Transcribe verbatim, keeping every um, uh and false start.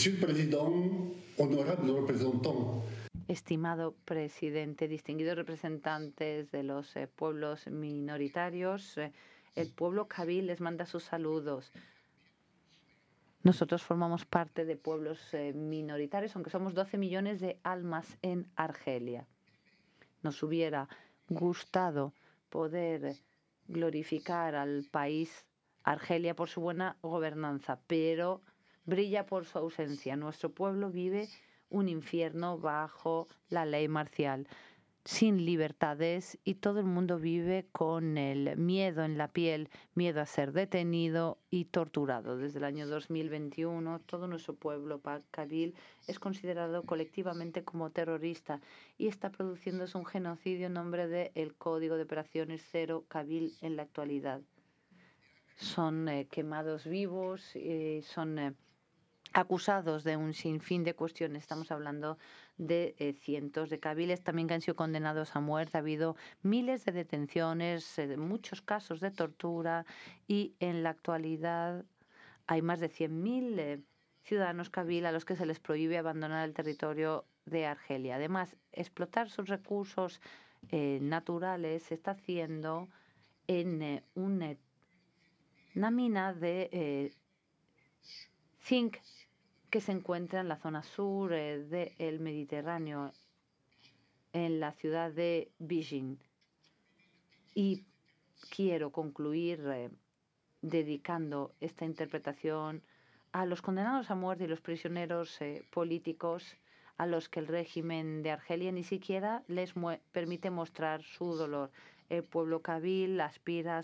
Monsieur le Président, honorables représentants. Estimado presidente, distinguidos representantes de los eh, pueblos minoritarios, eh, el pueblo kabil les manda sus saludos. Nosotros formamos parte de pueblos eh, minoritarios, aunque somos doce millones de almas en Argelia. Nos hubiera gustado poder glorificar al país Argelia por su buena gobernanza, pero brilla por su ausencia. Nuestro pueblo vive un infierno bajo la ley marcial, sin libertades, y todo el mundo vive con el miedo en la piel, miedo a ser detenido y torturado. Desde el año dos mil veintiuno, todo nuestro pueblo kabil es considerado colectivamente como terrorista y está produciéndose un genocidio en nombre del Código de Operaciones Cero Kabil en la actualidad. Son eh, quemados vivos, eh, son eh, acusados de un sinfín de cuestiones. Estamos hablando de eh, cientos de kabiles también que han sido condenados a muerte. Ha habido miles de detenciones, eh, muchos casos de tortura y en la actualidad hay más de cien mil eh, ciudadanos kabil a los que se les prohíbe abandonar el territorio de Argelia. Además, explotar sus recursos eh, naturales se está haciendo en eh, un, eh, una mina de eh, zinc que se encuentra en la zona sur eh, del Mediterráneo, en la ciudad de Bijin. Y quiero concluir eh, dedicando esta interpretación a los condenados a muerte y los prisioneros eh, políticos a los que el régimen de Argelia ni siquiera les permite mostrar su dolor. El pueblo kabil aspira